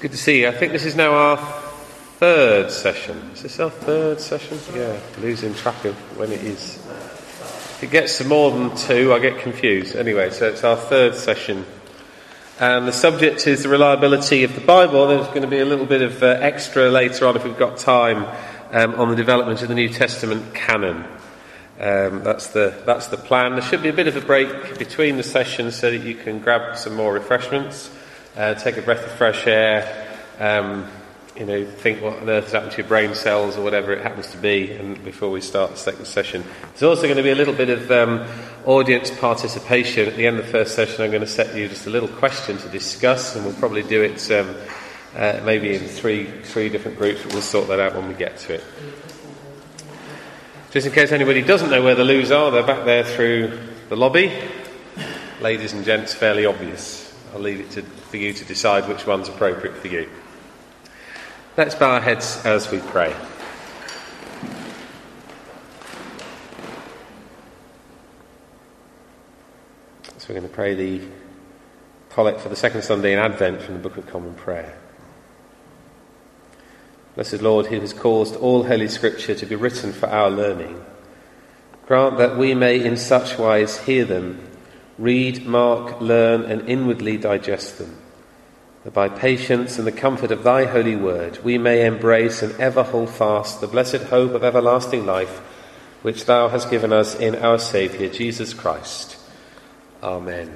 Good to see you. I think this is now our third session. Is this our third session? Yeah, losing track of when it is. If it gets to more than two, I get confused. Anyway, so it's our third session. And the subject is the reliability of the Bible. There's going to be a little bit of extra later on, if we've got time, on the development of the New Testament canon. That's the plan. There should be a bit of a break between the sessions so that you can grab some more refreshments. Take a breath of fresh air, think what on earth has happened to your brain cells or whatever it happens to be, and before we start the second session. There's also going to be a little bit of audience participation. At the end of the first session, I'm going to set you just a little question to discuss, and we'll probably do it maybe in three different groups, but we'll sort that out when we get to it. Just in case anybody doesn't know where the loos are, they're back there through the lobby. Ladies and gents, fairly obvious. I'll leave it for you to decide which one's appropriate for you. Let's bow our heads as we pray. So we're going to pray the collect for the second Sunday in Advent from the Book of Common Prayer. Blessed Lord, who has caused all Holy Scripture to be written for our learning, grant that we may in such wise hear them, read, mark, learn, and inwardly digest them, that by patience and the comfort of thy holy word we may embrace and ever hold fast the blessed hope of everlasting life, which thou hast given us in our Saviour, Jesus Christ. Amen.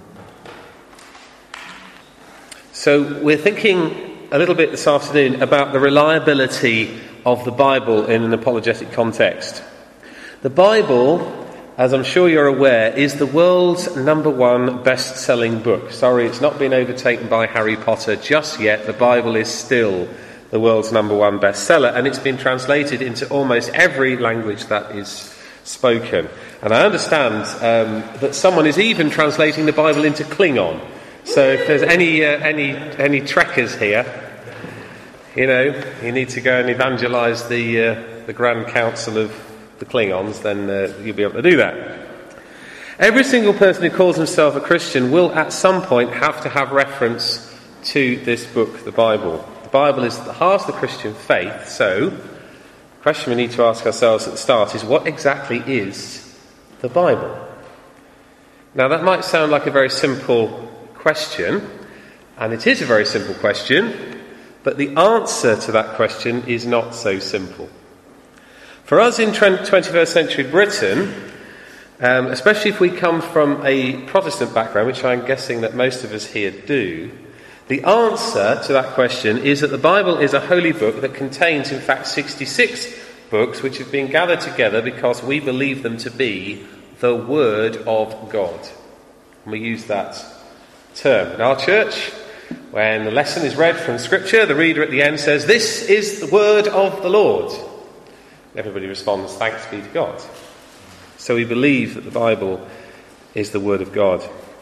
So we're thinking a little bit this afternoon about the reliability of the Bible in an apologetic context. The Bible, as I'm sure you're aware, is the world's number one best-selling book. Sorry, it's not been overtaken by Harry Potter just yet. The Bible is still the world's number one bestseller, and it's been translated into almost every language that is spoken. And I understand that someone is even translating the Bible into Klingon. So if there's any trekkers here, you need to go and evangelise the Grand Council of the Klingons, then you'll be able to do that. Every single person who calls himself a Christian will at some point have to have reference to this book, the Bible. The Bible is the heart of the Christian faith, so the question we need to ask ourselves at the start is, what exactly is the Bible? Now that might sound like a very simple question, and it is a very simple question, but the answer to that question is not so simple. For us in 21st century Britain, especially if we come from a Protestant background, which I'm guessing that most of us here do, the answer to that question is that the Bible is a holy book that contains, in fact, 66 books which have been gathered together because we believe them to be the Word of God. And we use that term. In our church, when the lesson is read from Scripture, the reader at the end says, "This is the Word of the Lord." Everybody responds, "Thanks be to God." So we believe that the Bible is the Word of God.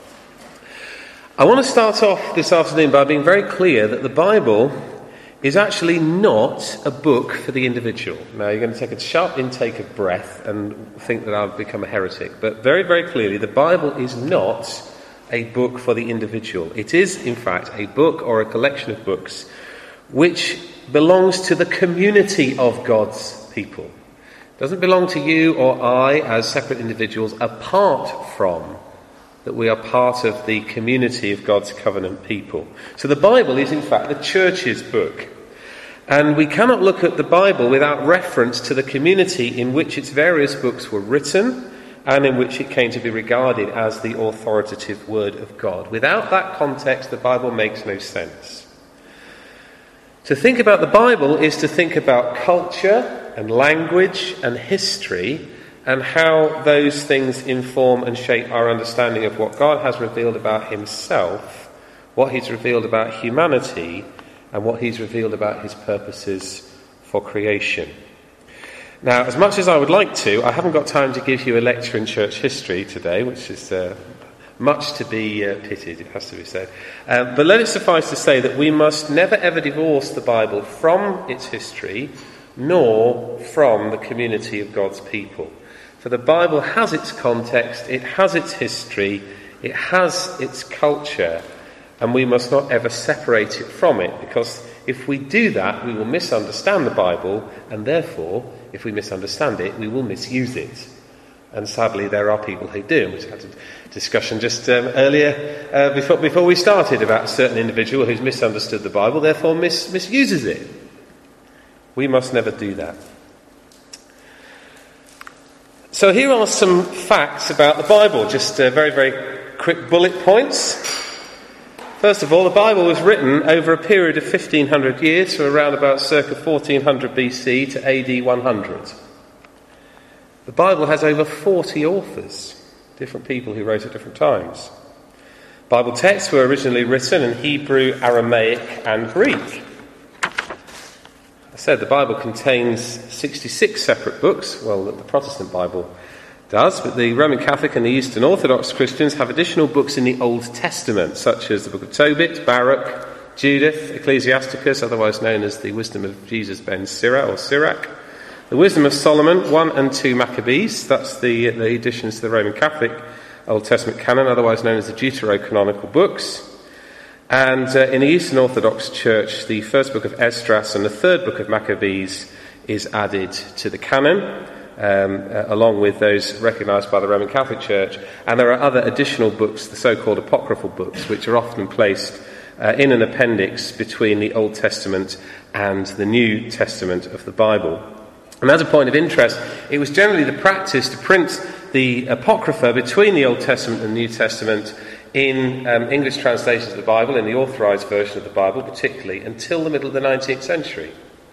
I want to start off this afternoon by being very clear that the Bible is actually not a book for the individual. Now you're going to take a sharp intake of breath and think that I've become a heretic. But very, very clearly, the Bible is not a book for the individual. It is, in fact, a book or a collection of books which belongs to the community of God's people. It doesn't belong to you or I as separate individuals, apart from that we are part of the community of God's covenant people. So the Bible is in fact the church's book. And we cannot look at the Bible without reference to the community in which its various books were written and in which it came to be regarded as the authoritative word of God. Without that context, the Bible makes no sense. To think about the Bible is to think about culture and language and history and how those things inform and shape our understanding of what God has revealed about himself, what he's revealed about humanity, and what he's revealed about his purposes for creation. Now, as much as I would like to, I haven't got time to give you a lecture in church history today, which is much to be pitied, it has to be said. But let it suffice to say that we must never ever divorce the Bible from its history, nor from the community of God's people. For the Bible has its context, it has its history, it has its culture, And we must not ever separate it from it, because if we do that, we will misunderstand the Bible, and therefore, if we misunderstand it, we will misuse it. And sadly, there are people who do. And we had a discussion just earlier, before we started, about a certain individual who's misunderstood the Bible, therefore misuses it. We must never do that. So here are some facts about the Bible, just very, very quick bullet points. First of all, the Bible was written over a period of 1500 years, so around about circa 1400 BC to AD 100. The Bible has over 40 authors, different people who wrote at different times. Bible texts were originally written in Hebrew, Aramaic and Greek. I said the Bible contains 66 separate books. Well, the Protestant Bible does, but the Roman Catholic and the Eastern Orthodox Christians have additional books in the Old Testament, such as the book of Tobit, Baruch, Judith, Ecclesiasticus, otherwise known as the Wisdom of Jesus ben Sirach or Sirach, the Wisdom of Solomon, 1 and 2 Maccabees, that's the additions to the Roman Catholic Old Testament canon, otherwise known as the Deuterocanonical books. And in the Eastern Orthodox Church, the first book of Esdras and the third book of Maccabees is added to the canon, along with those recognised by the Roman Catholic Church. And there are other additional books, the so-called apocryphal books, which are often placed in an appendix between the Old Testament and the New Testament of the Bible. And as a point of interest, it was generally the practice to print the Apocrypha between the Old Testament and the New Testament in English translations of the Bible, in the authorised version of the Bible particularly, until the middle of the 19th century.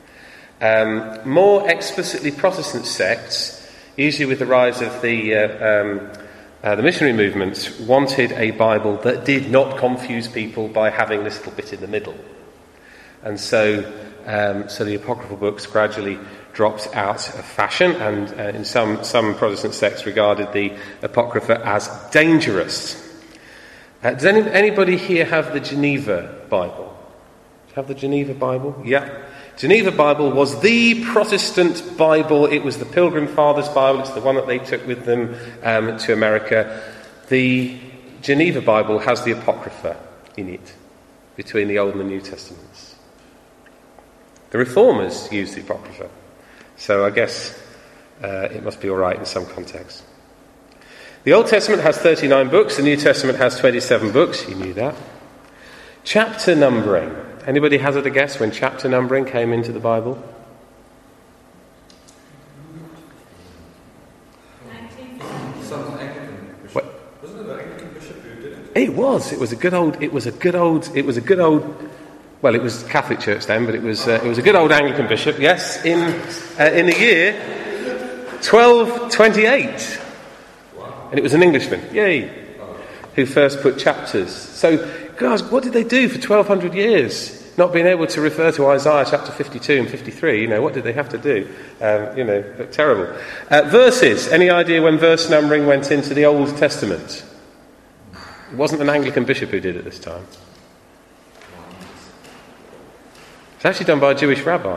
More explicitly Protestant sects, usually with the rise of the missionary movements, wanted a Bible that did not confuse people by having this little bit in the middle. And so the apocryphal books gradually dropped out of fashion, and in some Protestant sects regarded the Apocrypha as dangerous. Does anybody here have the Geneva Bible? Do you have the Geneva Bible? Yeah. Geneva Bible was the Protestant Bible. It was the Pilgrim Fathers' Bible. It's the one that they took with them to America. The Geneva Bible has the Apocrypha in it, between the Old and the New Testaments. The Reformers used the Apocrypha, so I guess it must be all right in some contexts. The Old Testament has 39 books, the New Testament has 27 books, you knew that. Chapter numbering. Anybody hazard a guess when chapter numbering came into the Bible? 1950. Some Anglican bishop. Wasn't it an Anglican bishop who did it? It was a good old, well, it was Catholic Church then, but it was a good old Anglican bishop, yes, in the year 1228. And it was an Englishman, who first put chapters. So, guys, what did they do for 1200 years? Not being able to refer to Isaiah chapter 52 and 53, what did they have to do? Terrible. Verses, any idea when verse numbering went into the Old Testament? It wasn't an Anglican bishop who did it this time. It's actually done by a Jewish rabbi.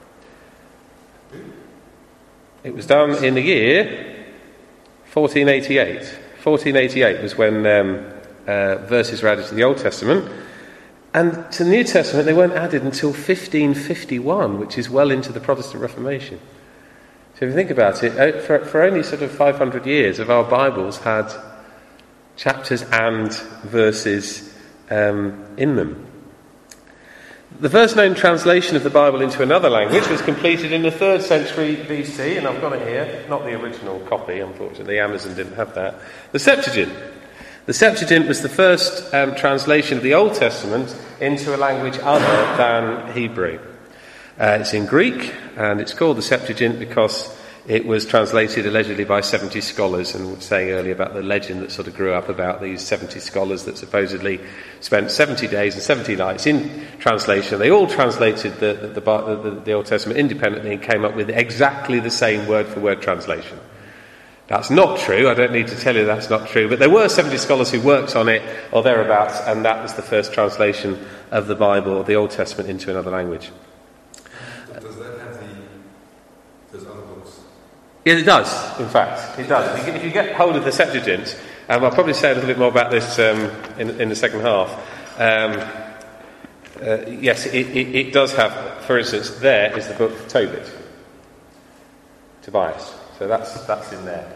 It was done in the year 1488. 1488 was when verses were added to the Old Testament. And to the New Testament, they weren't added until 1551, which is well into the Protestant Reformation. So if you think about it, for only sort of 500 years of our Bibles had chapters and verses in them. The first known translation of the Bible into another language was completed in the 3rd century BC, and I've got it here, not the original copy, unfortunately, Amazon didn't have that. The Septuagint. The Septuagint was the first translation of the Old Testament into a language other than Hebrew. It's in Greek, and it's called the Septuagint because it was translated allegedly by 70 scholars, and we were saying earlier about the legend that sort of grew up about these 70 scholars that supposedly spent 70 days and 70 nights in translation. They all translated the Old Testament independently and came up with exactly the same word-for-word translation. That's not true. I don't need to tell you that's not true. But there were 70 scholars who worked on it, or thereabouts, and that was the first translation of the Bible, or the Old Testament, into another language. Does that have those other books? Yeah, it does, in fact. It does. If you get hold of the Septuagint, I'll probably say a little bit more about this in the second half. Yes, it does have, for instance, there is the book of Tobit, Tobias. So that's in there.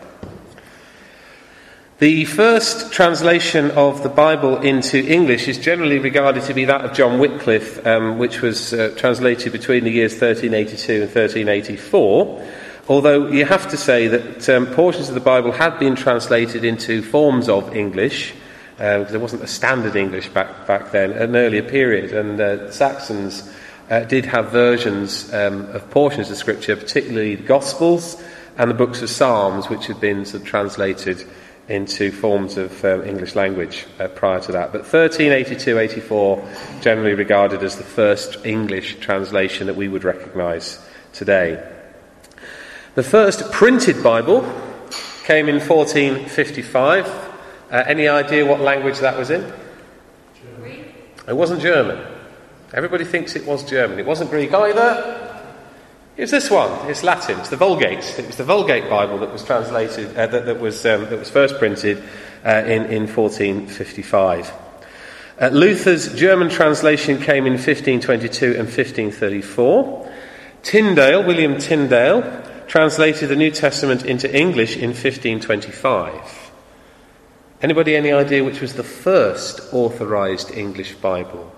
The first translation of the Bible into English is generally regarded to be that of John Wycliffe, which was translated between the years 1382 and 1384. Although you have to say that portions of the Bible had been translated into forms of English, because there wasn't a standard English back then, at an earlier period, and Saxons did have versions of portions of Scripture, particularly the Gospels and the books of Psalms, which had been sort of translated into forms of English language prior to that. But 1382-84 generally regarded as the first English translation that we would recognise today. The first printed Bible came in 1455. Any idea what language that was in? Greek. It wasn't German. Everybody thinks it was German. It wasn't Greek either. It was this one. It's Latin. It's the Vulgate. It was the Vulgate Bible that was translated, that was first printed in 1455. Luther's German translation came in 1522 and 1534. William Tyndale, translated the New Testament into English in 1525. Anybody any idea which was the first authorised English Bible?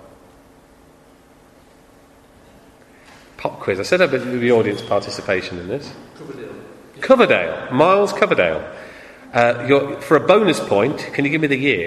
Pop quiz. I said I'd do the audience participation in this. Coverdale. Miles Coverdale. For a bonus point, can you give me the year?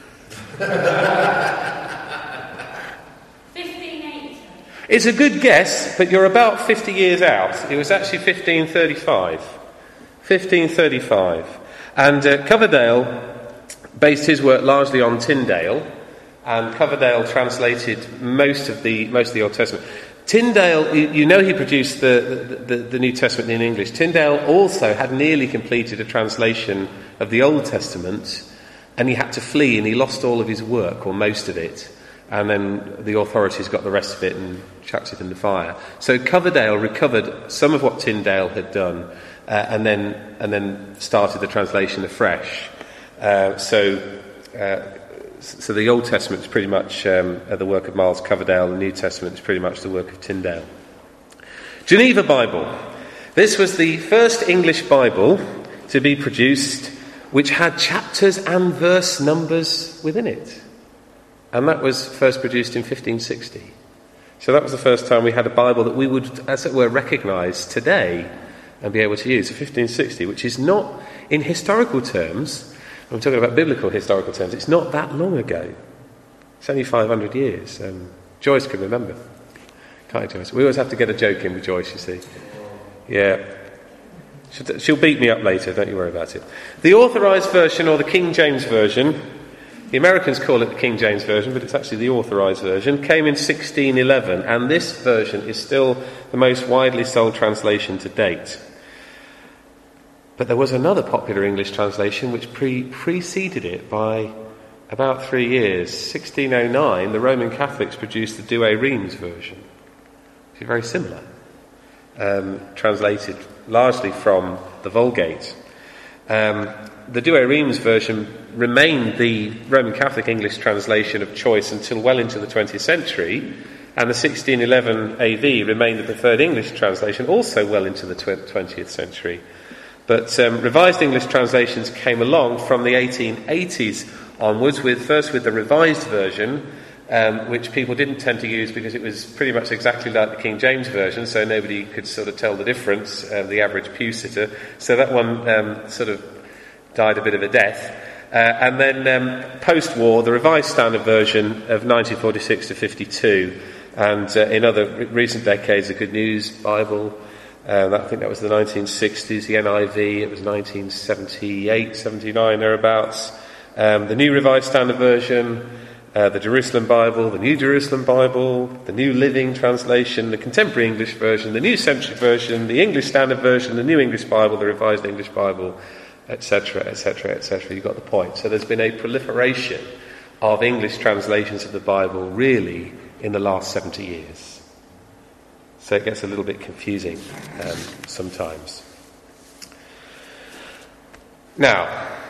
1580. It's a good guess, but you're about 50 years out. It was actually 1535. 1535. And Coverdale based his work largely on Tyndale, and Coverdale translated most of the Old Testament. Tyndale, you know, he produced the New Testament in English. Tyndale also had nearly completed a translation of the Old Testament, and he had to flee, and he lost all of his work, or most of it, and then the authorities got the rest of it and chucked it in the fire. So Coverdale recovered some of what Tyndale had done, and then started the translation afresh. So the Old Testament is pretty much the work of Miles Coverdale. The New Testament is pretty much the work of Tyndale. Geneva Bible. This was the first English Bible to be produced which had chapters and verse numbers within it. And that was first produced in 1560. So that was the first time we had a Bible that we would, as it were, recognise today and be able to use. 1560, which is not, in historical terms, I'm talking about biblical historical terms, it's not that long ago. It's only 500 years. Joyce can remember. Can't you, Joyce? We always have to get a joke in with Joyce, you see. Yeah. She'll beat me up later, don't you worry about it. The authorised version, or the King James Version, the Americans call it the King James Version, but it's actually the authorised version, came in 1611, and this version is still the most widely sold translation to date. But there was another popular English translation which preceded it by about 3 years. 1609, the Roman Catholics produced the Douay-Rheims version, which is very similar, translated largely from the Vulgate. The Douay-Rheims version remained the Roman Catholic English translation of choice until well into the 20th century, and the 1611 AV remained the preferred English translation also well into the 20th century. But revised English translations came along from the 1880s onwards, first with the revised version, which people didn't tend to use because it was pretty much exactly like the King James Version, so nobody could sort of tell the difference, the average pew sitter. So that one sort of died a bit of a death. And then post-war, the Revised Standard Version of 1946 to 52, and in other recent decades, the Good News Bible. I think that was the 1960s, the NIV, it was 1978, 79, thereabouts. The New Revised Standard Version, the Jerusalem Bible, the New Jerusalem Bible, the New Living Translation, the Contemporary English Version, the New Century Version, the English Standard Version, the New English Bible, the Revised English Bible, etc., etc., etc. You got the point. So there's been a proliferation of English translations of the Bible, really, in the last 70 years. So it gets a little bit confusing sometimes. Now,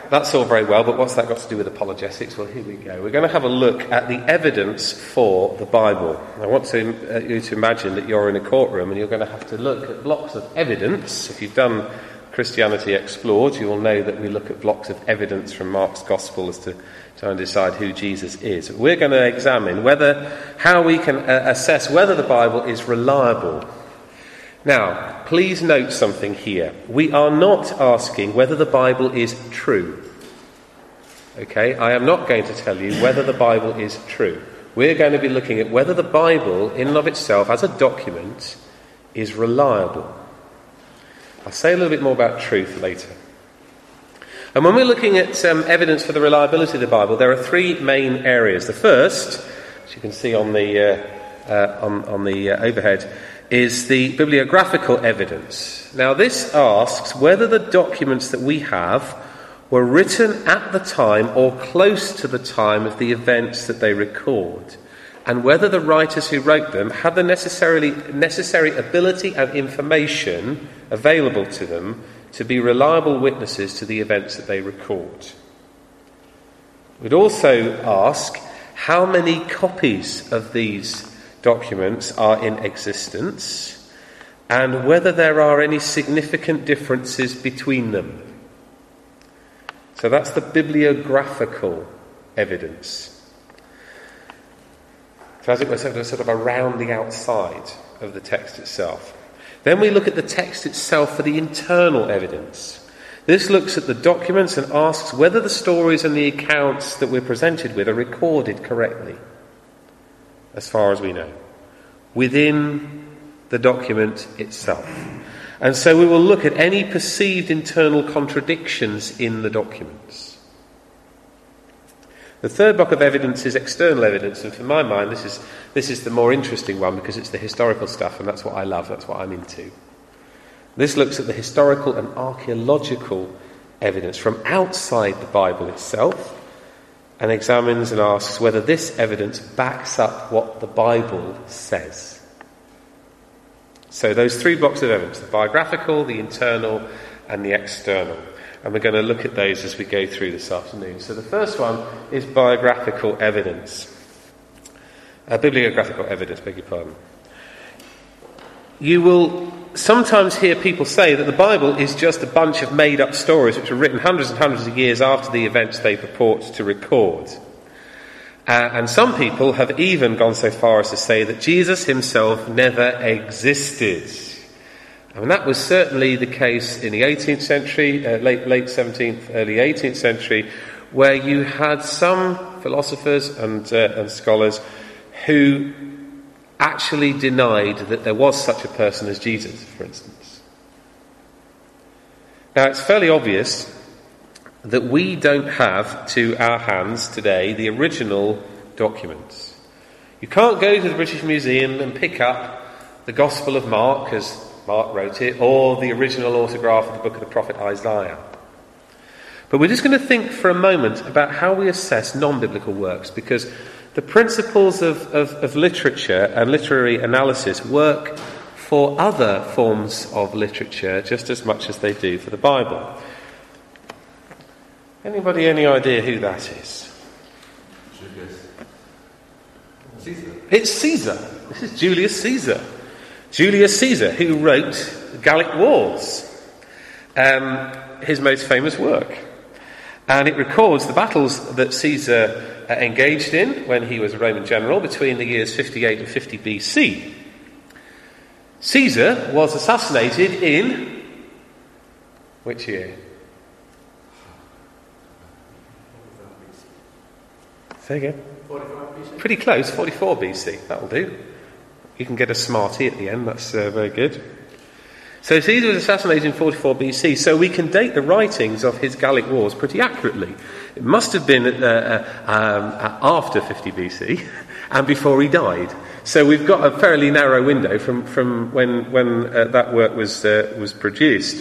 that's all very well, but what's that got to do with apologetics? Well, here we go. We're going to have a look at the evidence for the Bible. I want you to imagine that you're in a courtroom and you're going to have to look at blocks of evidence. If you've done Christianity Explored, you will know that we look at blocks of evidence from Mark's Gospel as to try and decide who Jesus is. We're going to examine how we can assess whether the Bible is reliable. Now, please note something here. We are not asking whether the Bible is true. Okay, I am not going to tell you whether the Bible is true. We're going to be looking at whether the Bible, in and of itself, as a document, is reliable. I'll say a little bit more about truth later. And when we're looking at evidence for the reliability of the Bible, there are three main areas. The first, as you can see on the overhead, is the bibliographical evidence. Now, this asks whether the documents that we have were written at the time or close to the time of the events that they record, and whether the writers who wrote them had the necessary ability and information available to them to be reliable witnesses to the events that they record. We'd also ask how many copies of these documents are in existence and whether there are any significant differences between them. So that's the bibliographical evidence. So as it were, sort of around the outside of the text itself. Then we look at the text itself for the internal evidence. This looks at the documents and asks whether the stories and the accounts that we're presented with are recorded correctly, as far as we know, within the document itself. And so we will look at any perceived internal contradictions in the documents. The third block of evidence is external evidence, and for my mind this is the more interesting one because it's the historical stuff, and that's what I love, that's what I'm into. This looks at the historical and archaeological evidence from outside the Bible itself and examines and asks whether this evidence backs up what the Bible says. So those three blocks of evidence, the biographical, the internal and the external. And we're going to look at those as we go through this afternoon. So the first one is biographical evidence. Bibliographical evidence, beg your pardon. You will sometimes hear people say that the Bible is just a bunch of made-up stories which were written hundreds and hundreds of years after the events they purport to record. And some people have even gone so far as to say that Jesus himself never existed. I mean, that was certainly the case in the 18th century, late 17th, early 18th century, where you had some philosophers and scholars who actually denied that there was such a person as Jesus, for instance. Now, it's fairly obvious that we don't have to our hands today the original documents. You can't go to the British Museum and pick up the Gospel of Mark, as Mark wrote it, or the original autograph of the book of the prophet Isaiah. But we're just going to think for a moment about how we assess non-biblical works, because the principles of literature and literary analysis work for other forms of literature just as much as they do for the Bible. Anybody any idea who that is? Caesar. It's Caesar. This is Julius Caesar. Julius Caesar, who wrote the Gallic Wars, his most famous work. And it records the battles that Caesar engaged in when he was a Roman general between the years 58 and 50 BC. Caesar was assassinated in which year? Say again. 45 BC. Pretty close, 44 BC. That'll do. You can get a smarty at the end. That's very good. So Caesar was assassinated in 44 BC, so we can date the writings of his Gallic Wars pretty accurately. It must have been after 50 BC and before he died. So we've got a fairly narrow window from when that work was produced.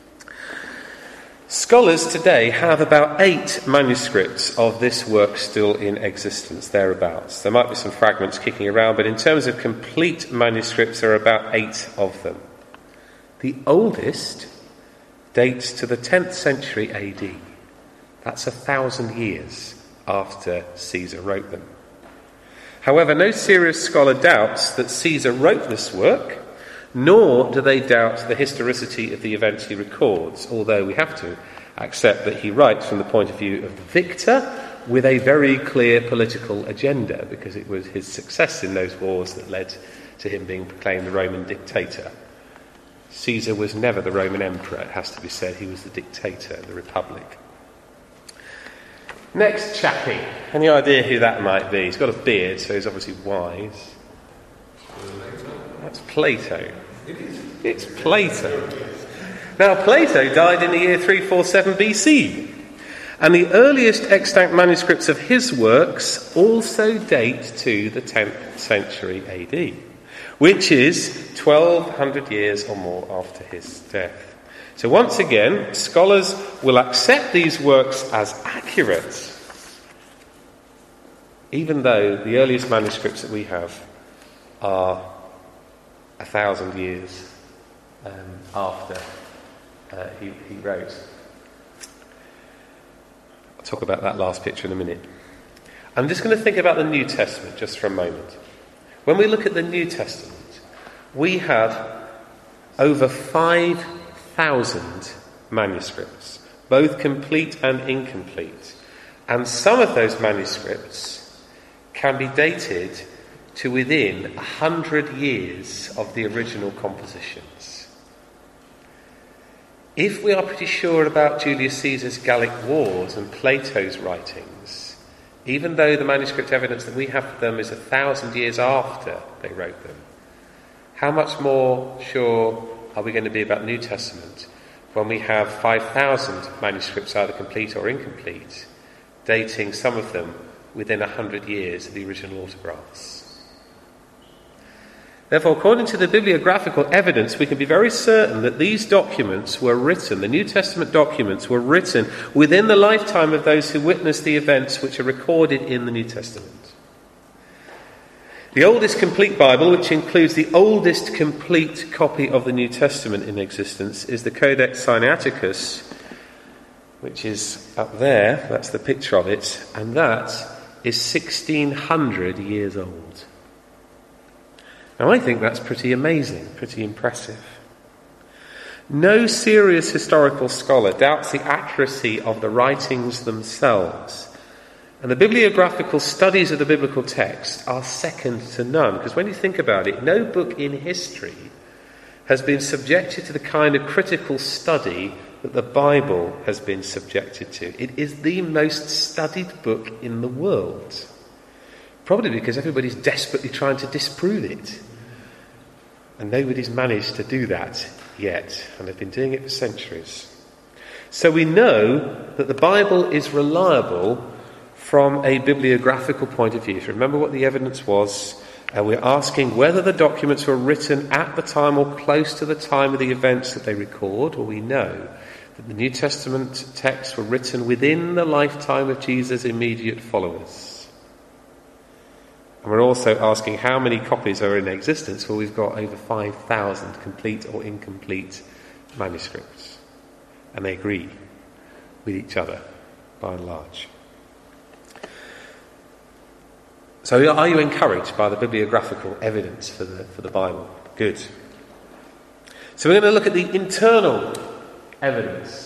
Scholars today have about 8 manuscripts of this work still in existence, thereabouts. There might be some fragments kicking around, but in terms of complete manuscripts, there are about 8 of them. The oldest dates to the 10th century AD. That's 1,000 years after Caesar wrote them. However, no serious scholar doubts that Caesar wrote this work, nor do they doubt the historicity of the events he records, although we have to accept that he writes from the point of view of the victor with a very clear political agenda, because it was his success in those wars that led to him being proclaimed the Roman dictator. Caesar was never the Roman emperor, it has to be said. He was the dictator of the republic. Next chappie. Any idea who that might be? He's got a beard, so he's obviously wise. That's Plato. It's Plato. Now, Plato died in the year 347 BC, and the earliest extant manuscripts of his works also date to the 10th century AD, which is 1,200 years or more after his death. So once again, scholars will accept these works as accurate, even though the earliest manuscripts that we have are 1,000 years after he wrote. I'll talk about that last picture in a minute. I'm just going to think about the New Testament just for a moment. When we look at the New Testament, we have over 5,000 manuscripts, both complete and incomplete. And some of those manuscripts can be dated to within 100 years of the original compositions. If we are pretty sure about Julius Caesar's Gallic Wars and Plato's writings, even though the manuscript evidence that we have for them is 1,000 years after they wrote them, how much more sure are we going to be about the New Testament when we have 5,000 manuscripts, either complete or incomplete, dating some of them within 100 years of the original autographs? Therefore, according to the bibliographical evidence, we can be very certain that these documents were written, the New Testament documents were written within the lifetime of those who witnessed the events which are recorded in the New Testament. The oldest complete Bible, which includes the oldest complete copy of the New Testament in existence, is the Codex Sinaiticus, which is up there. That's the picture of it, and that is 1,600 years old. Now, I think that's pretty amazing, pretty impressive. No serious historical scholar doubts the accuracy of the writings themselves. And the bibliographical studies of the biblical text are second to none. Because when you think about it, no book in history has been subjected to the kind of critical study that the Bible has been subjected to. It is the most studied book in the world. Probably because everybody's desperately trying to disprove it. And nobody's managed to do that yet. And they've been doing it for centuries. So we know that the Bible is reliable from a bibliographical point of view. So remember what the evidence was. And we're asking whether the documents were written at the time or close to the time of the events that they record. Well, we know that the New Testament texts were written within the lifetime of Jesus' immediate followers. And we're also asking how many copies are in existence. Well, we've got over 5,000 complete or incomplete manuscripts. And they agree with each other, by and large. So are you encouraged by the bibliographical evidence for the Bible? Good. So we're going to look at the internal evidence.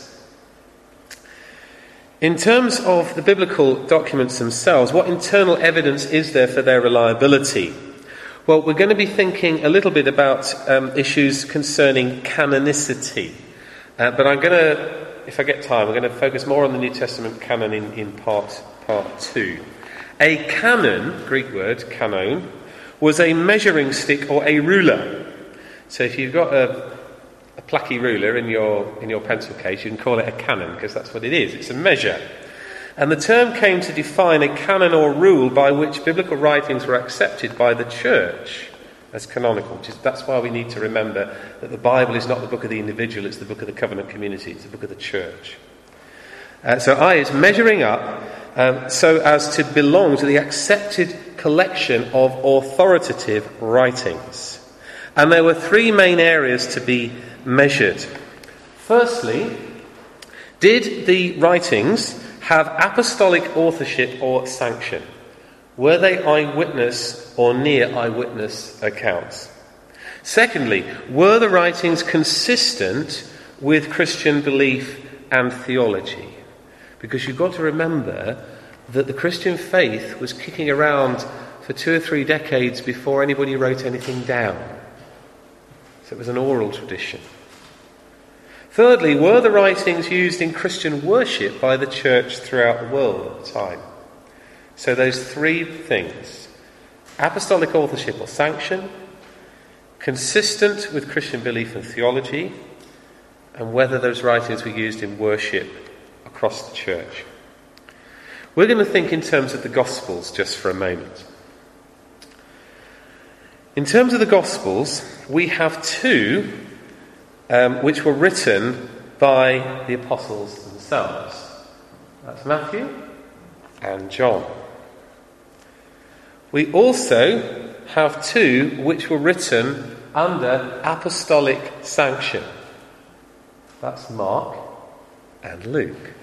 In terms of the biblical documents themselves, what internal evidence is there for their reliability? Well, we're going to be thinking a little bit about issues concerning canonicity. But I'm going to, if I get time, we're going to focus more on the New Testament canon in part 2. A canon, Greek word, canon, was a measuring stick or a ruler. So if you've got a placky ruler in your pencil case, you can call it a canon, because that's what it is. It's a measure. And the term came to define a canon or rule by which biblical writings were accepted by the church as canonical. That's why we need to remember that the Bible is not the book of the individual, it's the book of the covenant community, it's the book of the church. So I is measuring up so as to belong to the accepted collection of authoritative writings. And there were three main areas to be measured. Firstly, did the writings have apostolic authorship or sanction? Were they eyewitness or near eyewitness accounts? Secondly, were the writings consistent with Christian belief and theology? Because you've got to remember that the Christian faith was kicking around for 2 or 3 decades before anybody wrote anything down. So it was an oral tradition. Thirdly, were the writings used in Christian worship by the church throughout the world at the time? So those 3 things: apostolic authorship or sanction, consistent with Christian belief and theology, and whether those writings were used in worship across the church. We're going to think in terms of the Gospels just for a moment. In terms of the Gospels, we have 2 which were written by the apostles themselves. That's Matthew and John. We also have 2 which were written under apostolic sanction. That's Mark and Luke.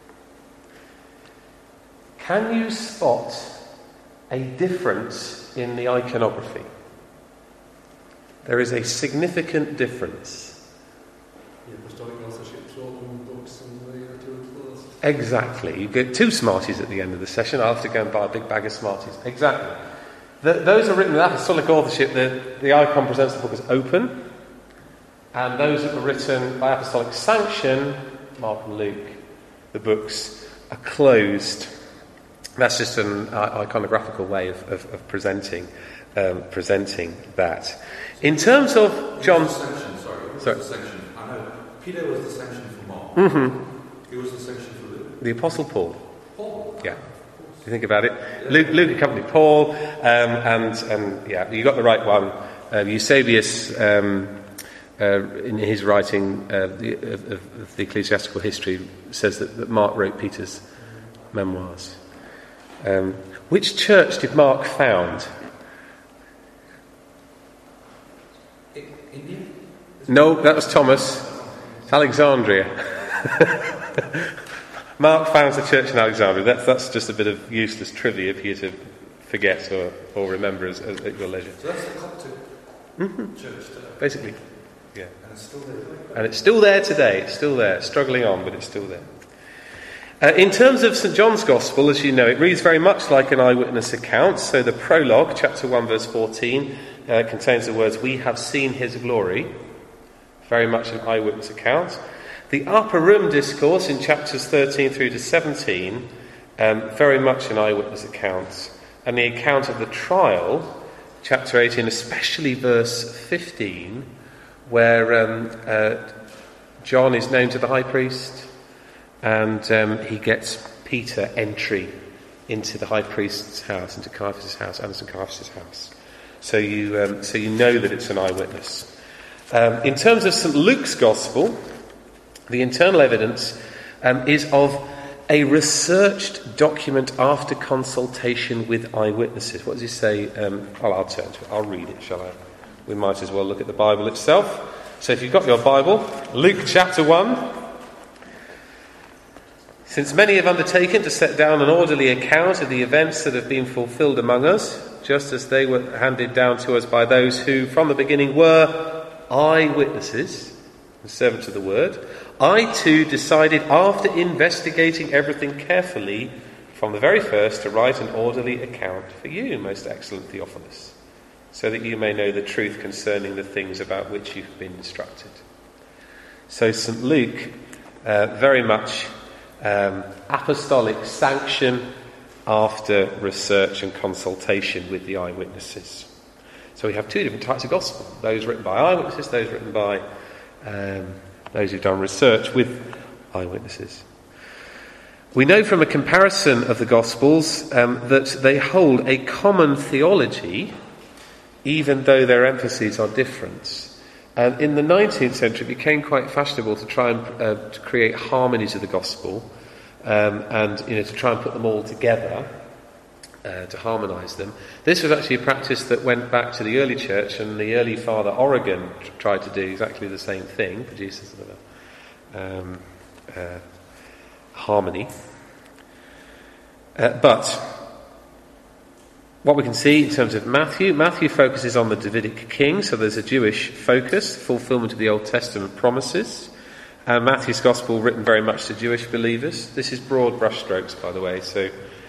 Can you spot a difference in the iconography? There is a significant difference. The apostolic authorship, open books and the 2 clothes. Exactly. You get 2 Smarties at the end of the session. I'll have to go and buy a big bag of Smarties. Exactly. Those are written with apostolic authorship. The icon presents the book as open. And those that were written by apostolic sanction, Mark and Luke, the books are closed. That's just an iconographical way of presenting that. In terms of John's... Sorry. The sanction? I know. Peter was the sanction for Mark. Mm-hmm. He was the sanction for Luke. The Apostle Paul. Paul? Yeah. You think about it. Luke accompanied Paul, and you got the right one. Eusebius, in his writing of the ecclesiastical history, says that Mark wrote Peter's memoirs. Which church did Mark found? India? No, that was Thomas. It's Alexandria. Mark founds a church in Alexandria. That's just a bit of useless trivia for you to forget or remember at your leisure. So that's the Coptic church today. Basically, yeah. And it's still there. And it's still there today. It's still there. Struggling on, but it's still there. In terms of St. John's Gospel, as you know, it reads very much like an eyewitness account. So the prologue, chapter 1, verse 14, contains the words, "We have seen his glory." Very much an eyewitness account. The upper room discourse in chapters 13 through to 17, very much an eyewitness account. And the account of the trial, chapter 18, especially verse 15, where John is known to the high priest, and he gets Peter entry into the high priest's house, into Caiaphas' house, Annas and Caiaphas' house. So you know that it's an eyewitness. In terms of St. Luke's Gospel, the internal evidence is of a researched document after consultation with eyewitnesses. What does he say? I'll turn to it. I'll read it, shall I? We might as well look at the Bible itself. So if you've got your Bible, Luke chapter 1. "Since many have undertaken to set down an orderly account of the events that have been fulfilled among us, just as they were handed down to us by those who from the beginning were eyewitnesses and servants of the word, I too decided, after investigating everything carefully from the very first, to write an orderly account for you, most excellent Theophilus, so that you may know the truth concerning the things about which you've been instructed." So St. Luke, very much apostolic sanction after research and consultation with the eyewitnesses. So we have 2 different types of gospel: those written by eyewitnesses, those written by those who've done research with eyewitnesses. We know from a comparison of the Gospels that they hold a common theology, even though their emphases are different. And in the 19th century, it became quite fashionable to try and to create harmonies of the Gospel, and to try and put them all together, to harmonise them. This was actually a practice that went back to the early church, and the early Father Origen tried to do exactly the same thing, produce a sort of harmony. But what we can see in terms of Matthew focuses on the Davidic king, so there's a Jewish focus, fulfillment of the Old Testament promises. And Matthew's Gospel written very much to Jewish believers. This is broad brushstrokes, by the way. So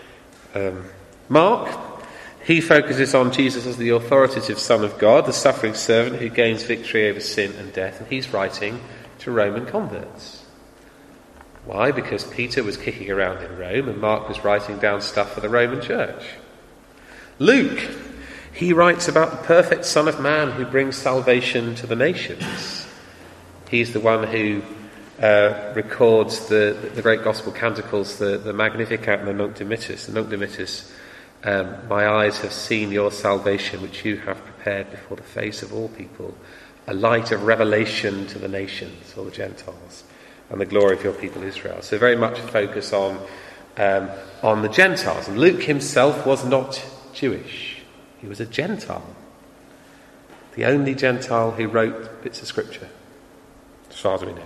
Mark, he focuses on Jesus as the authoritative Son of God, the suffering servant who gains victory over sin and death, and he's writing to Roman converts. Why? Because Peter was kicking around in Rome and Mark was writing down stuff for the Roman church. Luke, he writes about the perfect Son of Man who brings salvation to the nations. He's the one who records the great gospel canticles, the Magnificat and the Nunc Dimittis. The Nunc Dimittis, my eyes have seen your salvation, which you have prepared before the face of all people, a light of revelation to the nations, or the Gentiles, and the glory of your people Israel. So very much a focus on the Gentiles. And Luke himself was not Jewish. He was a Gentile. The only Gentile who wrote bits of scripture, as far as we know.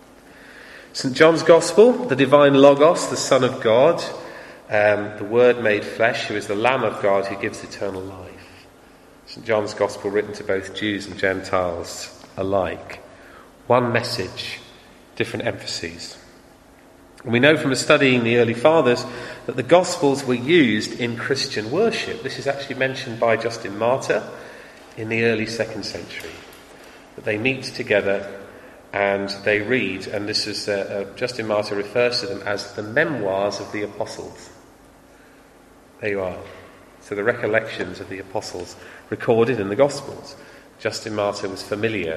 St. John's Gospel, the divine Logos, the Son of God, the Word made flesh, who is the Lamb of God who gives eternal life. St. John's Gospel written to both Jews and Gentiles alike. One message, different emphases. And we know from studying the early fathers that the Gospels were used in Christian worship. This is actually mentioned by Justin Martyr in the early 2nd century. That they meet together and they read, and this is Justin Martyr refers to them as the memoirs of the apostles. There you are. So the recollections of the apostles recorded in the Gospels. Justin Martyr was familiar,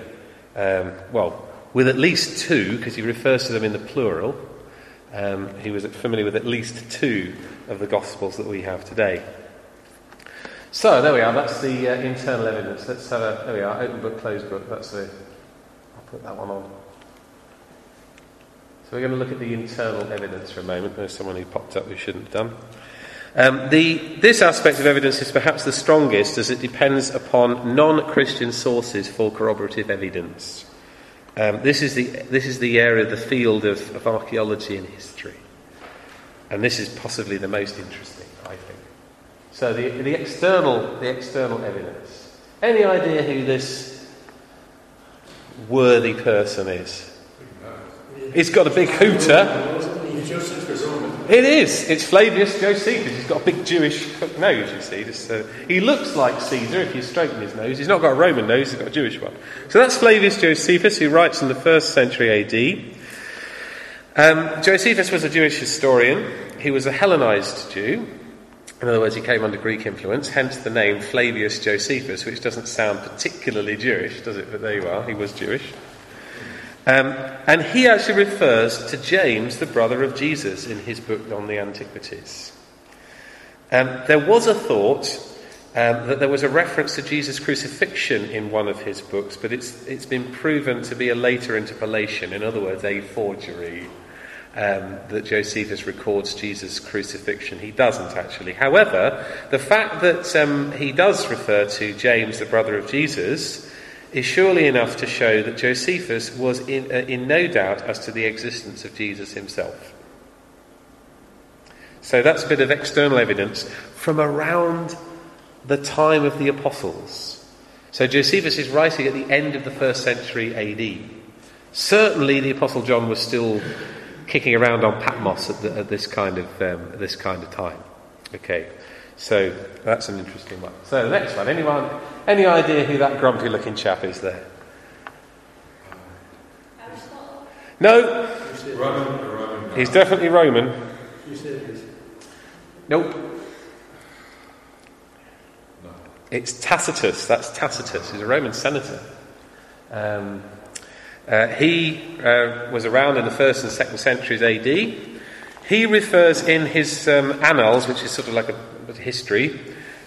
with at least two, because he refers to them in the plural. He was familiar with at least two of the Gospels that we have today. So there we are. That's the internal evidence. Let's have there we are. Open book, closed book. I'll put that one on. So we're going to look at the internal evidence for a moment. There's someone who popped up who shouldn't have done. This aspect of evidence is perhaps the strongest, as it depends upon non-Christian sources for corroborative evidence. This is the area, the field of archaeology and history, and this is possibly the most interesting, I think. So the external evidence. Any idea who this worthy person is? He's got a big hooter. It is. It's Flavius Josephus. He's got a big Jewish hook nose, you see. He looks like Caesar if you straighten his nose. He's not got a Roman nose, he's got a Jewish one. So that's Flavius Josephus, who writes in the 1st century AD. Josephus was a Jewish historian. He was a Hellenized Jew. In other words, he came under Greek influence, hence the name Flavius Josephus, which doesn't sound particularly Jewish, does it? But there you are, he was Jewish. And he actually refers to James, the brother of Jesus, in his book on the Antiquities. There was a thought that there was a reference to Jesus' crucifixion in one of his books, but it's been proven to be a later interpolation, in other words, a forgery, that Josephus records Jesus' crucifixion. He doesn't, actually. However, the fact that he does refer to James, the brother of Jesus, is surely enough to show that Josephus was in no doubt as to the existence of Jesus himself. So that's a bit of external evidence from around the time of the apostles. So Josephus is writing at the end of the 1st century AD. Certainly the Apostle John was still kicking around on Patmos at this kind of time. Okay. So that's an interesting one. So the next one. Anyone? Any idea who that grumpy-looking chap is there? Aristotle? No. Roman. He's definitely Roman. Nope. No. It's Tacitus. That's Tacitus. He's a Roman senator. He was around in the 1st and 2nd centuries AD. He refers in his Annals, which is sort of like a history,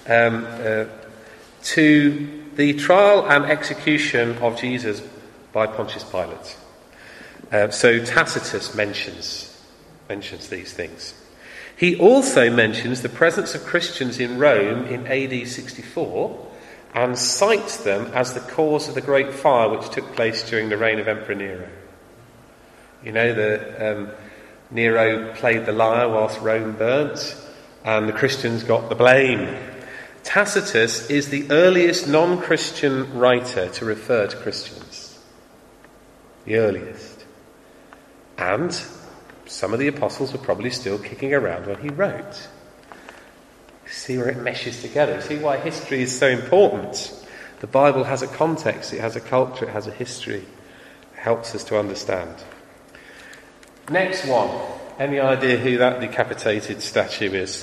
to the trial and execution of Jesus by Pontius Pilate. So Tacitus mentions these things. He also mentions the presence of Christians in Rome in AD 64 and cites them as the cause of the great fire which took place during the reign of Emperor Nero. You know, Nero played the lyre whilst Rome burnt, and the Christians got the blame. Tacitus is the earliest non-Christian writer to refer to Christians. The earliest. And some of the apostles were probably still kicking around when he wrote. See where it meshes together. See why history is so important. The Bible has a context, it has a culture, it has a history. It helps us to understand. Next one. Any idea who that decapitated statue is?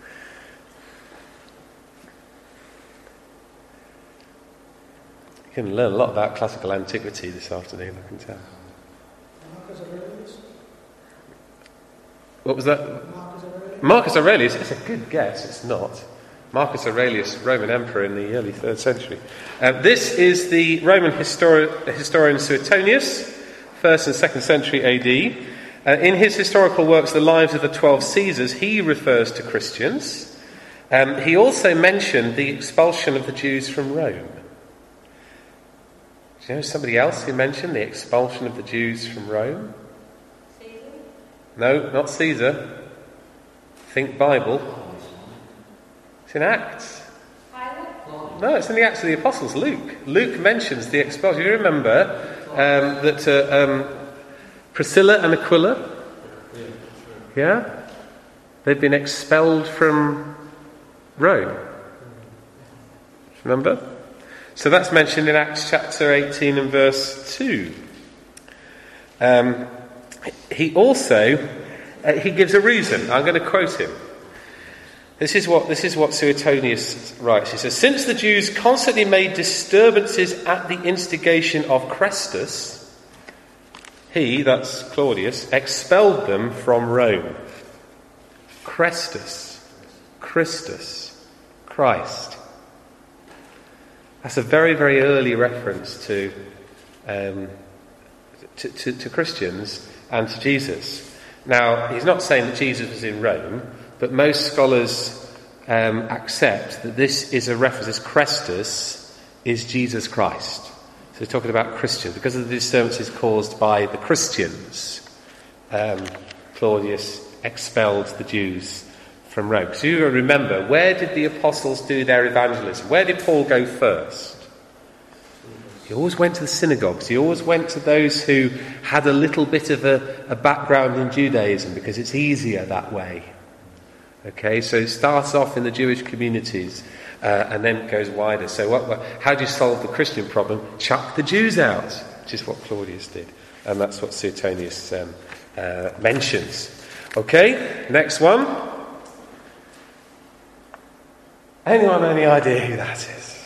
You can learn a lot about classical antiquity this afternoon, I can tell. Marcus Aurelius? What was that? Marcus Aurelius? Marcus Aurelius. It's a good guess. It's not. Marcus Aurelius, Roman emperor in the early 3rd century. This is the Roman historian Suetonius, 1st and 2nd century AD. In his historical works, The Lives of the 12 Caesars, he refers to Christians. He also mentioned the expulsion of the Jews from Rome. Do you know somebody else who mentioned the expulsion of the Jews from Rome? Caesar? No, not Caesar. Think Bible. It's in Acts. Pilate? No, it's in the Acts of the Apostles. Luke mentions the expulsion. You remember that Priscilla and Aquila, yeah, they've been expelled from Rome. Remember? So that's mentioned in Acts chapter 18 and verse 2. He also he gives a reason. I'm going to quote him. This is what Suetonius writes. He says, "Since the Jews constantly made disturbances at the instigation of Chrestus, he," that's Claudius, "expelled them from Rome." Chrestus, Christus, Christ. That's a very, very early reference to Christians and to Jesus. Now, he's not saying that Jesus was in Rome, but most scholars accept that this is a reference. This Christus is Jesus Christ. So he's talking about Christians. Because of the disturbances caused by the Christians, Claudius expelled the Jews from Rome. So you remember, where did the apostles do their evangelism? Where did Paul go first? He always went to the synagogues. He always went to those who had a little bit of a background in Judaism, because it's easier that way. Okay, so it starts off in the Jewish communities and then it goes wider. So how do you solve the Christian problem? Chuck the Jews out, which is what Claudius did. And that's what Suetonius mentions. Okay, next one. Anyone any idea who that is?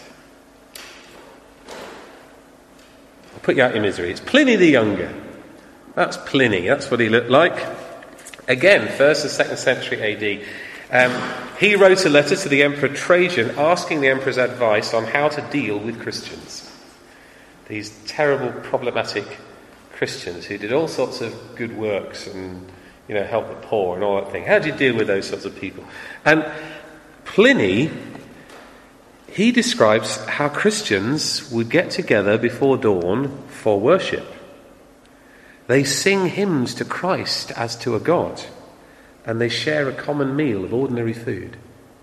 I'll put you out of your misery. It's Pliny the Younger. That's Pliny. That's what he looked like. Again, 1st and 2nd century AD. He wrote a letter to the Emperor Trajan asking the Emperor's advice on how to deal with Christians. These terrible, problematic Christians who did all sorts of good works and, help the poor and all that thing. How do you deal with those sorts of people? And Pliny, he describes how Christians would get together before dawn for worship. They sing hymns to Christ as to a God, and they share a common meal of ordinary food.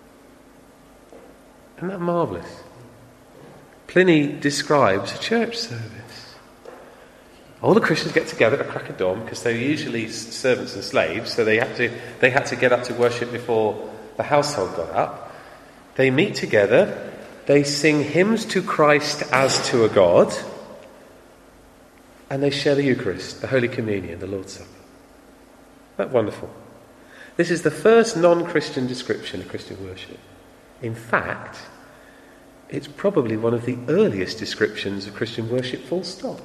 Isn't that marvellous? Pliny describes a church service. All the Christians get together at crack of dawn, because they're usually servants and slaves, so they had to get up to worship before the household got up. They meet together, they sing hymns to Christ as to a God, and they share the Eucharist, the Holy Communion, the Lord's Supper. Isn't that wonderful? This is the first non-Christian description of Christian worship. In fact, it's probably one of the earliest descriptions of Christian worship, full stop.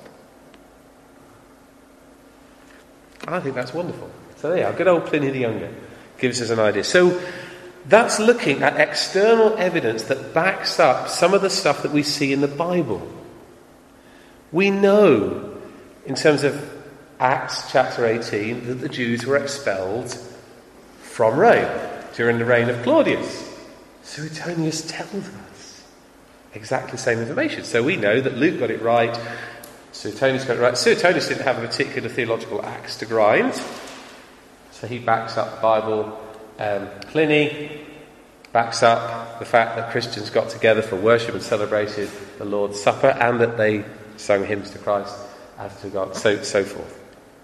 I think that's wonderful. So there you are, good old Pliny the Younger gives us an idea. So that's looking at external evidence that backs up some of the stuff that we see in the Bible. We know, in terms of Acts chapter 18, that the Jews were expelled from Rome during the reign of Claudius. Suetonius tells us exactly the same information. So we know that Luke got it right, Suetonius got it right. Suetonius didn't have a particular theological axe to grind, so he backs up the Bible Pliny backs up the fact that Christians got together for worship and celebrated the Lord's Supper, and that they sung hymns to Christ as to God, so forth.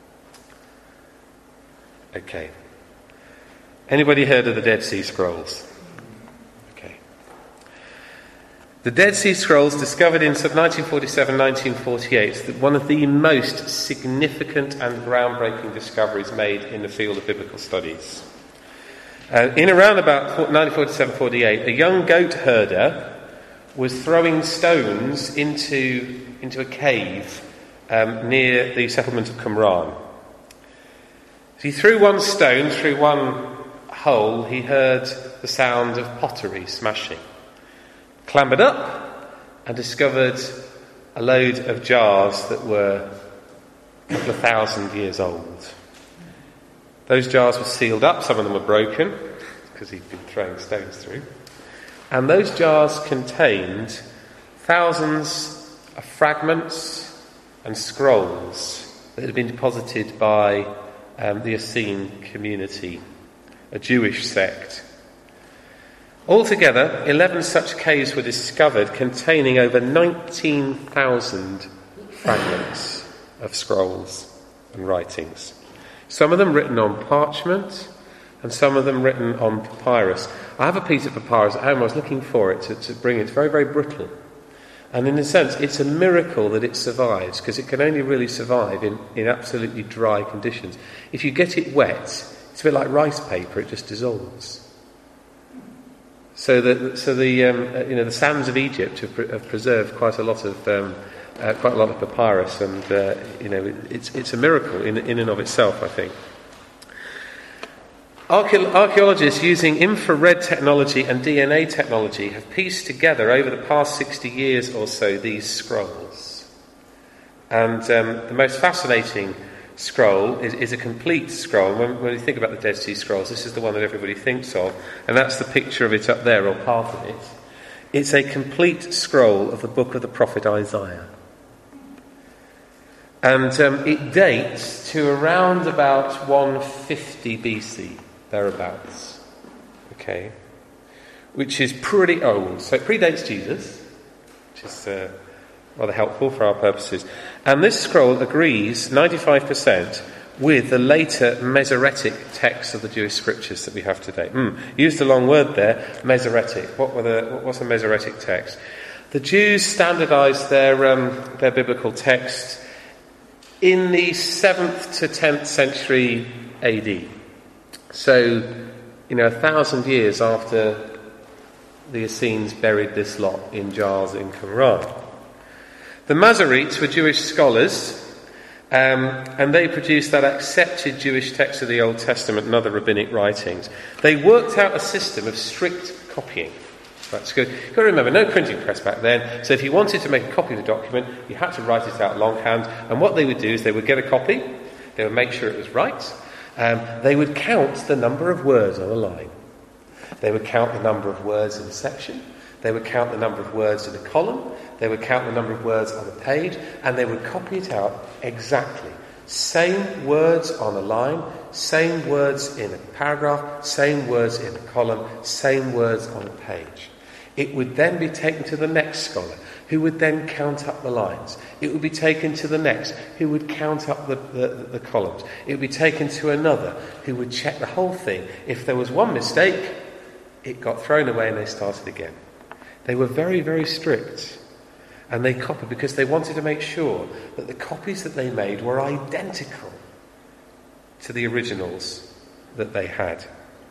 Okay. Anybody heard of the Dead Sea Scrolls? Okay. The Dead Sea Scrolls, discovered in 1947-1948, is one of the most significant and groundbreaking discoveries made in the field of biblical studies. In around about 1947-48, a young goat herder was throwing stones into a cave near the settlement of Qumran. As he threw one stone through one hole, he heard the sound of pottery smashing. Clambered up and discovered a load of jars that were a couple of 1,000 years old. Those jars were sealed up, some of them were broken because he'd been throwing stones through. And those jars contained thousands of fragments and scrolls that had been deposited by the Essene community, a Jewish sect. Altogether, 11 such caves were discovered containing over 19,000 fragments of scrolls and writings. Some of them written on parchment and some of them written on papyrus. I have a piece of papyrus at home. I was looking for it to bring it. It's very, very brittle. And in a sense, it's a miracle that it survives, because it can only really survive in absolutely dry conditions. If you get it wet, it's a bit like rice paper, it just dissolves. So the sands of Egypt have preserved quite a lot of papyrus, and it's a miracle in and of itself, I think. Archaeologists using infrared technology and DNA technology have pieced together over the past 60 years or so these scrolls. And the most fascinating scroll is a complete scroll. When you think about the Dead Sea Scrolls, this is the one that everybody thinks of, and that's the picture of it up there, or part of it. It's a complete scroll of the book of the prophet Isaiah. And it dates to around about 150 BC, thereabouts. Okay. Which is pretty old. So it predates Jesus, which is rather helpful for our purposes. And this scroll agrees 95% with the later Masoretic texts of the Jewish scriptures that we have today. Used a long word there, Masoretic. What's a Masoretic text? The Jews standardized their biblical text in the 7th to 10th century AD. So, 1,000 years after the Essenes buried this lot in jars in Qumran. The Masoretes were Jewish scholars, and they produced that accepted Jewish text of the Old Testament and other rabbinic writings. They worked out a system of strict copying. That's good. You've got to remember, no printing press back then, so if you wanted to make a copy of a document, you had to write it out longhand, and what they would do is they would get a copy, they would make sure it was right, they would count the number of words on a line, they would count the number of words in a section, they would count the number of words in a column, they would count the number of words on a page, and they would copy it out exactly. Same words on a line, same words in a paragraph, same words in a column, same words on a page. It would then be taken to the next scholar, who would then count up the lines. It would be taken to the next, who would count up the columns. It would be taken to another, who would check the whole thing. If there was one mistake, it got thrown away and they started again. They were very, very strict. And they copied because they wanted to make sure that the copies that they made were identical to the originals that they had.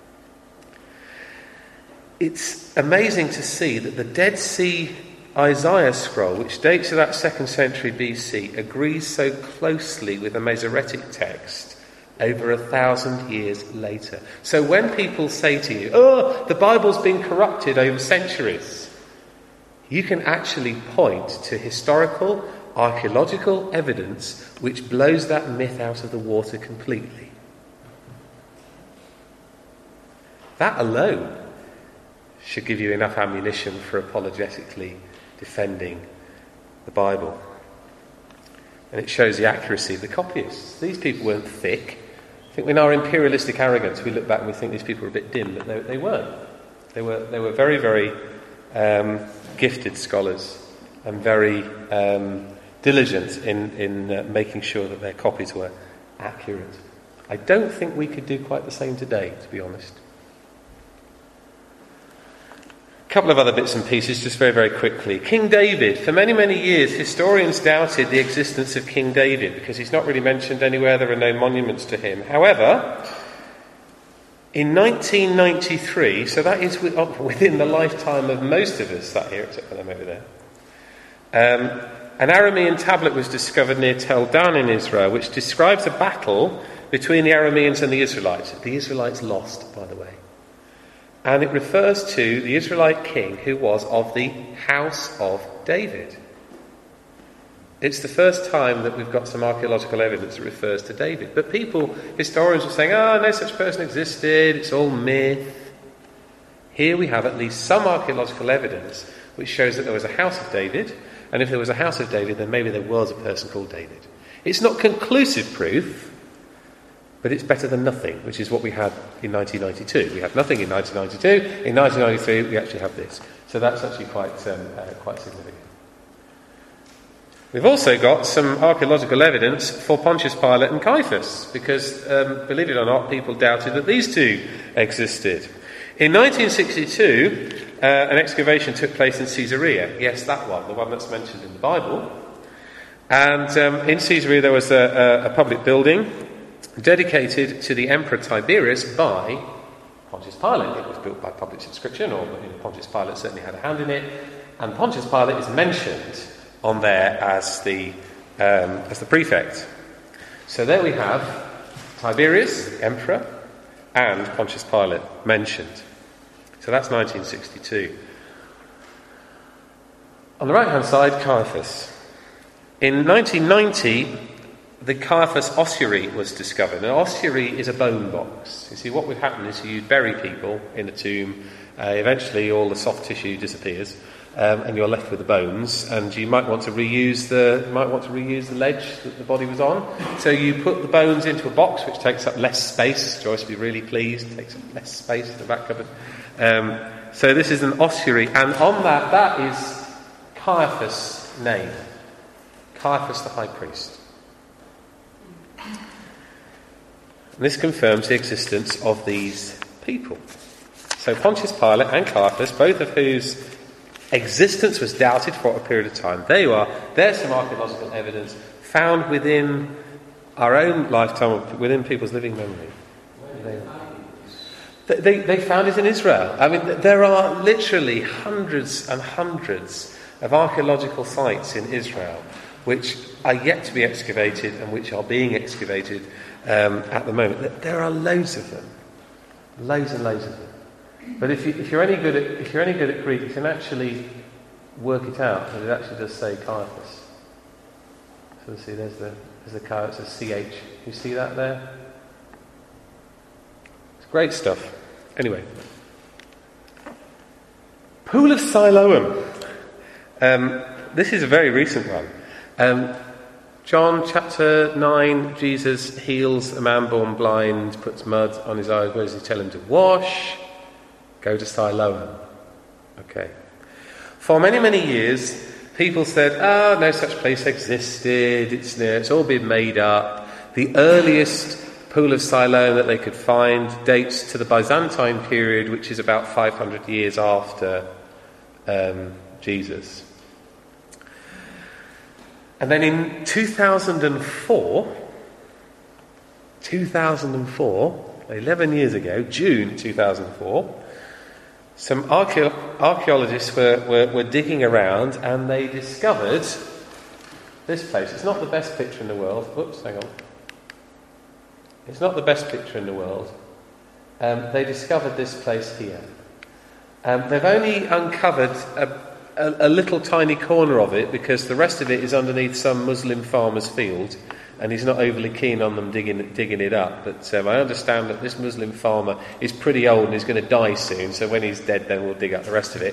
It's amazing to see that the Dead Sea Isaiah scroll, which dates to that 2nd century BC, agrees so closely with the Masoretic text over 1,000 years later. So when people say to you, the Bible's been corrupted over centuries, you can actually point to historical, archaeological evidence which blows that myth out of the water completely. That alone should give you enough ammunition for apologetically defending the Bible. And it shows the accuracy of the copyists. These people weren't thick. I think in our imperialistic arrogance, we look back and we think these people were a bit dim, but they weren't. They were very, very gifted scholars and very diligent in making sure that their copies were accurate. I don't think we could do quite the same today, to be honest. A couple of other bits and pieces, just very, very quickly. King David. For many, many years, historians doubted the existence of King David because he's not really mentioned anywhere. There are no monuments to him. However, in 1993, so that is within the lifetime of most of us sat here, except for them over there, an Aramean tablet was discovered near Tel Dan in Israel, which describes a battle between the Arameans and the Israelites. The Israelites lost, by the way. And it refers to the Israelite king who was of the house of David. It's the first time that we've got some archaeological evidence that refers to David. But historians are saying, no such person existed, it's all myth. Here we have at least some archaeological evidence which shows that there was a house of David, and if there was a house of David, then maybe there was a person called David. It's not conclusive proof, but it's better than nothing, which is what we had in 1992. We had nothing in 1992. In 1993, we actually have this. So that's actually quite significant. We've also got some archaeological evidence for Pontius Pilate and Caiaphas, because, believe it or not, people doubted that these two existed. In 1962, an excavation took place in Caesarea. Yes, that one, the one that's mentioned in the Bible. And in Caesarea there was a public building dedicated to the Emperor Tiberius by Pontius Pilate. It was built by public subscription, or Pontius Pilate certainly had a hand in it. And Pontius Pilate is mentioned on there as the prefect. So there we have Tiberius, the emperor, and Pontius Pilate mentioned. So that's 1962. On the right-hand side, Caiaphas. In 1990, the Caiaphas ossuary was discovered. An ossuary is a bone box. You see, what would happen is you'd bury people in a tomb. Eventually, all the soft tissue disappears, and you're left with the bones. And you might want to reuse the ledge that the body was on. So you put the bones into a box, which takes up less space. Joyce would be really pleased. It takes up less space in the back cupboard. So this is an ossuary, and on that is Caiaphas' name. Caiaphas the high priest. And this confirms the existence of these people. So Pontius Pilate and Caiaphas, both of whose existence was doubted for a period of time. There's some archaeological evidence found within our own lifetime, within people's living memory. They found it in Israel. I mean, there are literally hundreds and hundreds of archaeological sites in Israel which are yet to be excavated and which are being excavated at the moment. There are loads of them, loads and loads of them. But if you're any good at Greek, you can actually work it out. And it actually does say Caiaphas. So see, there's the Caiaphas, it's a CH. You see that there? It's great stuff. Anyway, Pool of Siloam. This is a very recent one. John chapter 9, Jesus heals a man born blind, puts mud on his eyes. Where does he tell him to wash? Go to Siloam. Okay. For many, many years, people said, no such place existed. It's all been made up. The earliest Pool of Siloam that they could find dates to the Byzantine period, which is about 500 years after Jesus. And then in 2004, 11 years ago, June 2004, some archaeologists were digging around and they discovered this place. It's not the best picture in the world. Oops, hang on. It's not the best picture in the world. They discovered this place here. They've only uncovered a little tiny corner of it because the rest of it is underneath some Muslim farmer's field, and he's not overly keen on them digging it up. But I understand that this Muslim farmer is pretty old and is going to die soon, so when he's dead then we'll dig up the rest of it.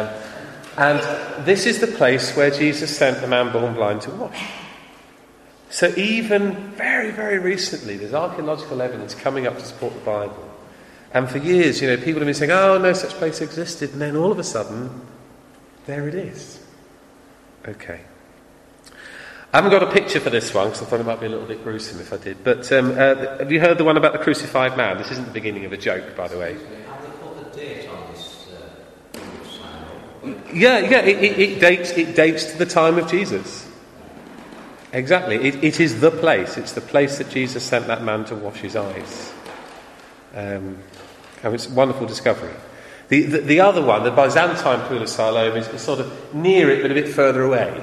And this is the place where Jesus sent the man born blind to wash. So even very, very recently, there's archaeological evidence coming up to support the Bible. And for years, people have been saying, oh, no such place existed. And then all of a sudden, there it is. Okay. I haven't got a picture for this one, because I thought it might be a little bit gruesome if I did. But have you heard the one about the crucified man? This isn't the beginning of a joke, by the way. Have they put the date on this sign? Yeah, it dates to the time of Jesus. Exactly. It is the place. It's the place that Jesus sent that man to wash his eyes. And it's a wonderful discovery. The other one, the Byzantine Pool of Siloam, is sort of near it but a bit further away.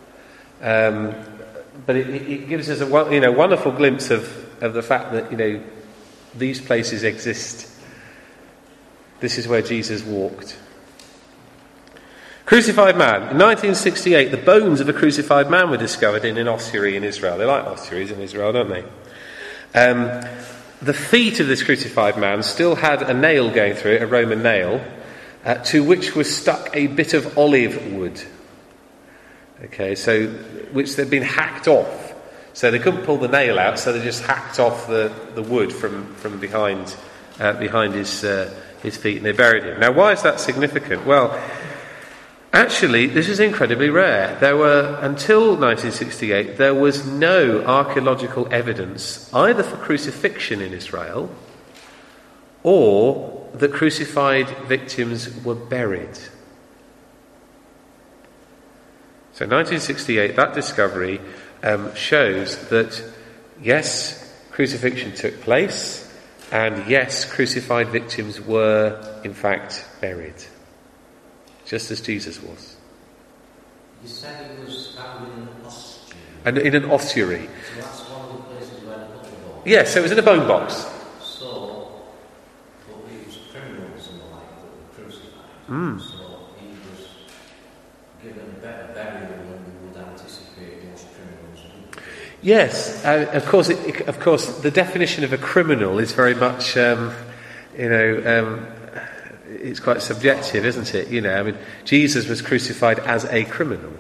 But it gives us a wonderful glimpse of the fact that these places exist. This is where Jesus walked. Crucified man. In 1968, the bones of a crucified man were discovered in an ossuary in Israel. They like ossuaries in Israel, don't they? The feet of this crucified man still had a nail going through it, a Roman nail, to which was stuck a bit of olive wood. Okay, so which they'd been hacked off. So they couldn't pull the nail out, so they just hacked off the wood from behind his feet, and they buried him. Now, why is that significant? Well, actually, this is incredibly rare. Until 1968, there was no archaeological evidence either for crucifixion in Israel or that crucified victims were buried. So 1968, that discovery shows that, yes, crucifixion took place, and yes, crucified victims were, in fact, buried. Just as Jesus was. You said it was found in an ossuary. And in an ossuary. So that's one of the places where they put the bone. Yes, so it was in a bone box. So, but it was criminals and the like that were crucified. So he was given a better burial than we would anticipate most criminals would. Yes, of course, the definition of a criminal is very much, it's quite subjective, isn't it? Jesus was crucified as a criminal,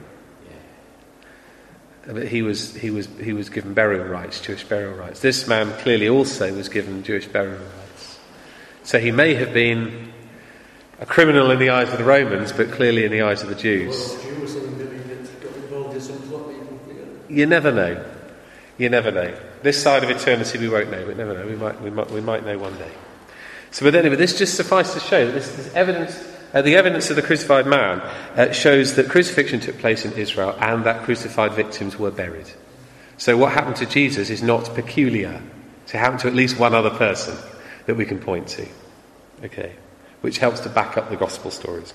but he was given burial rights, Jewish burial rights. This man clearly also was given Jewish burial rights. So he may have been a criminal in the eyes of the Romans, but clearly in the eyes of the Jews. Well, Jews got involved in some plot. You never know. You never know. This side of eternity, we won't know, but never know. We might know one day. So, but anyway, this just suffices to show that this evidence, the evidence of the crucified man, shows that crucifixion took place in Israel and that crucified victims were buried. So, what happened to Jesus is not peculiar. It happened to at least one other person that we can point to. Okay, which helps to back up the gospel stories.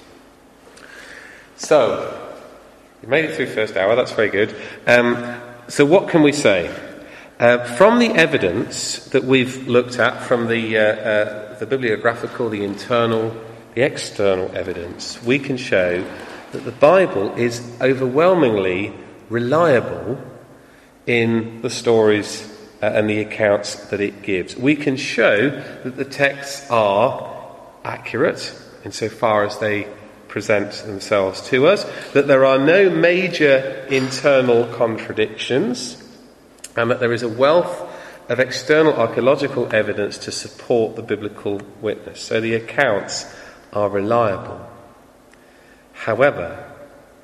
So, you made it through first hour. That's very good. So, what can we say? From the evidence that we've looked at, from the bibliographical, the internal, the external evidence, we can show that the Bible is overwhelmingly reliable in the stories and the accounts that it gives. We can show that the texts are accurate insofar as they present themselves to us, that there are no major internal contradictions, and that there is a wealth of external archaeological evidence to support the biblical witness. So the accounts are reliable. However,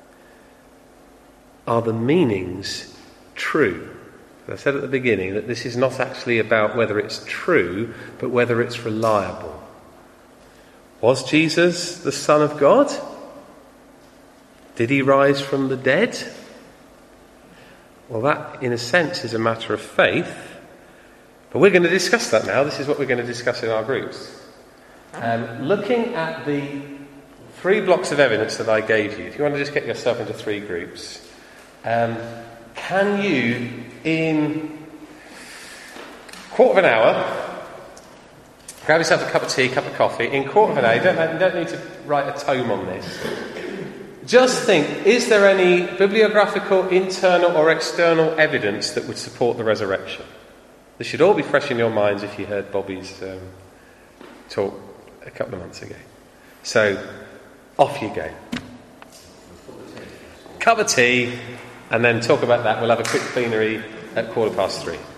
are the meanings true? As I said at the beginning, that this is not actually about whether it's true, but whether it's reliable. Was Jesus the Son of God? Did he rise from the dead? Well, that, in a sense, is a matter of faith. But we're going to discuss that now. This is what we're going to discuss in our groups. Looking at the 3 blocks of evidence that I gave you, if you want to just get yourself into 3 groups, can you, in a quarter of an hour, grab yourself a cup of tea, a cup of coffee, in a quarter of an hour, you don't need to write a tome on this. Just think, is there any bibliographical, internal or external evidence that would support the resurrection? This should all be fresh in your minds if you heard Bobby's talk a couple of months ago. So, off you go. Cup of tea, and then talk about that. We'll have a quick plenary at 3:15.